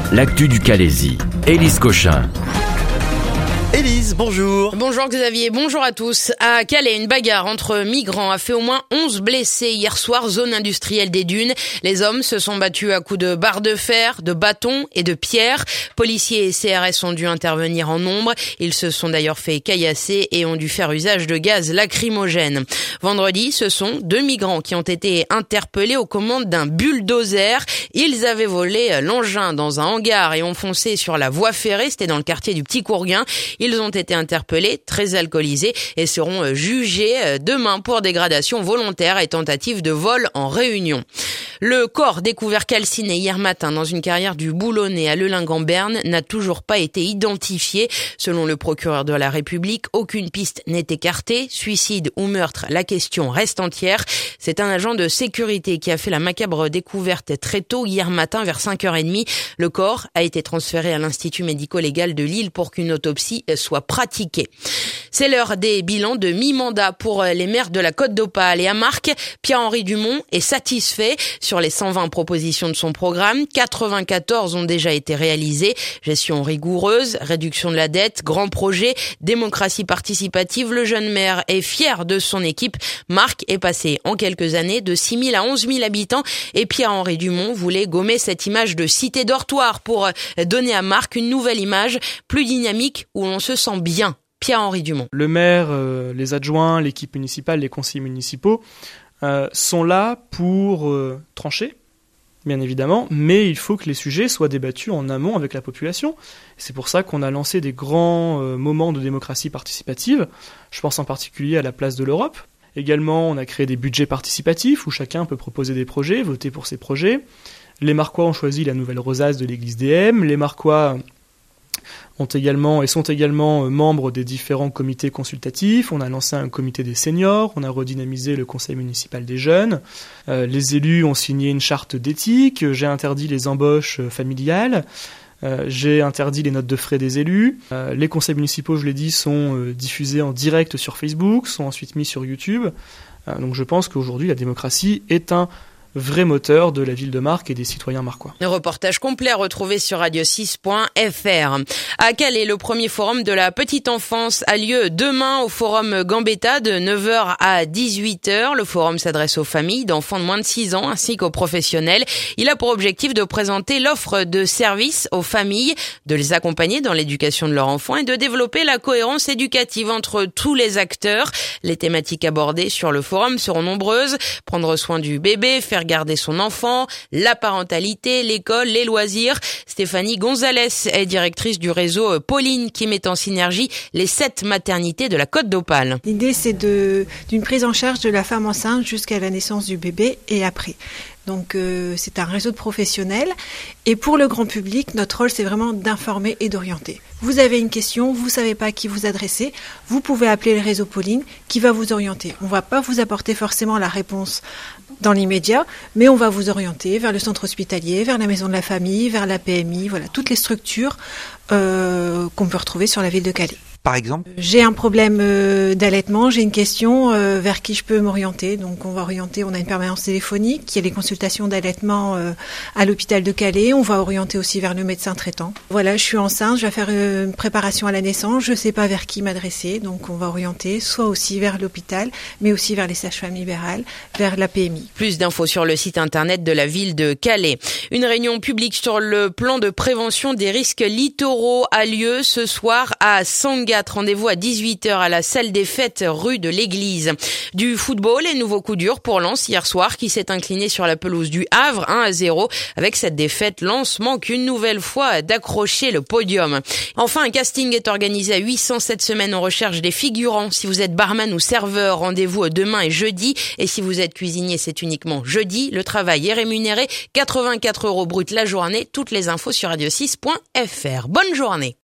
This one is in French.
l'actu du Calaisis. Élise Cochin. Élise, bonjour. Bonjour Xavier, bonjour à tous. À Calais, une bagarre entre migrants a fait au moins 11 blessés hier soir, zone industrielle des Dunes. Les hommes se sont battus à coups de barres de fer, de bâtons et de pierres. Policiers et CRS ont dû intervenir en nombre. Ils se sont d'ailleurs fait caillasser et ont dû faire usage de gaz lacrymogène. Vendredi, ce sont 2 migrants qui ont été interpellés aux commandes d'un bulldozer. Ils avaient volé l'engin dans un hangar et ont foncé sur la voie ferrée. C'était dans le quartier du Petit Courguin. Ils ont été interpellés, très alcoolisés, et seront jugés demain pour dégradation volontaire et tentative de vol en réunion. Le corps découvert calciné hier matin dans une carrière du Boulonnais à Leulingue-en-Berne n'a toujours pas été identifié. Selon le procureur de la République, aucune piste n'est écartée. Suicide ou meurtre, la question reste entière. C'est un agent de sécurité qui a fait la macabre découverte très tôt hier matin vers 5h30. Le corps a été transféré à l'Institut médico-légal de Lille pour qu'une autopsie soit pratiquée. C'est l'heure des bilans de mi-mandat pour les maires de la Côte d'Opale et à Marcq. Pierre-Henri Dumont est satisfait. Sur les 120 propositions de son programme, 94 ont déjà été réalisées. Gestion rigoureuse, réduction de la dette, grand projet, démocratie participative. Le jeune maire est fier de son équipe. Marcq est passé en quelques années de 6 000 à 11 000 habitants et Pierre-Henri Dumont voulait gommer cette image de cité dortoir pour donner à Marcq une nouvelle image plus dynamique où on se sent bien. Pierre-Henri Dumont. Le maire, les adjoints, l'équipe municipale, les conseillers municipaux sont là pour trancher, bien évidemment, mais il faut que les sujets soient débattus en amont avec la population. C'est pour ça qu'on a lancé des grands moments de démocratie participative. Je pense en particulier à la place de l'Europe. Également, on a créé des budgets participatifs où chacun peut proposer des projets, voter pour ses projets. Les Marquois ont choisi la nouvelle rosace de l'église DM. Les Marquois sont également membres des différents comités consultatifs. On a lancé un comité des seniors, on a redynamisé le conseil municipal des jeunes. Les élus ont signé une charte d'éthique, j'ai interdit les embauches familiales, j'ai interdit les notes de frais des élus. Les conseils municipaux, je l'ai dit, sont diffusés en direct sur Facebook, sont ensuite mis sur YouTube. Donc je pense qu'aujourd'hui, la démocratie est un vrai moteur de la ville de Marcq et des citoyens marquois. Le reportage complet retrouvé sur radio6.fr. À Calais, le premier forum de la petite enfance a lieu demain au forum Gambetta de 9h à 18h. Le forum s'adresse aux familles d'enfants de moins de 6 ans ainsi qu'aux professionnels. Il a pour objectif de présenter l'offre de services aux familles, de les accompagner dans l'éducation de leurs enfants et de développer la cohérence éducative entre tous les acteurs. Les thématiques abordées sur le forum seront nombreuses. Prendre soin du bébé, faire garder son enfant, la parentalité, l'école, les loisirs. Stéphanie Gonzalez est directrice du réseau Pauline qui met en synergie les 7 maternités de la Côte d'Opale. L'idée, c'est d'une prise en charge de la femme enceinte jusqu'à la naissance du bébé et après. Donc c'est un réseau de professionnels et pour le grand public, notre rôle c'est vraiment d'informer et d'orienter. Vous avez une question, vous savez pas à qui vous adresser, vous pouvez appeler le réseau Pauline qui va vous orienter. On va pas vous apporter forcément la réponse dans l'immédiat, mais on va vous orienter vers le centre hospitalier, vers la maison de la famille, vers la PMI, voilà, toutes les structures qu'on peut retrouver sur la ville de Calais. Par exemple ? J'ai un problème d'allaitement, j'ai une question vers qui je peux m'orienter. Donc on a une permanence téléphonique, il y a les consultations d'allaitement à l'hôpital de Calais. On va orienter aussi vers le médecin traitant. Voilà, je suis enceinte, je vais faire une préparation à la naissance, je ne sais pas vers qui m'adresser. Donc on va orienter soit aussi vers l'hôpital, mais aussi vers les sages-femmes libérales, vers la PMI. Plus d'infos sur le site internet de la ville de Calais. Une réunion publique sur le plan de prévention des risques littoraux a lieu ce soir à Sangatte. Rendez-vous à 18h à la salle des fêtes rue de l'Église. Du football et nouveau coup dur pour Lens hier soir qui s'est incliné sur la pelouse du Havre 1-0. Avec cette défaite, Lens manque une nouvelle fois d'accrocher le podium. Enfin, un casting est organisé à 800 cette semaine. On recherche des figurants. Si vous êtes barman ou serveur, rendez-vous demain et jeudi. Et si vous êtes cuisinier, c'est uniquement jeudi. Le travail est rémunéré 84 € brut la journée. Toutes les infos sur radio6.fr. Bonne journée.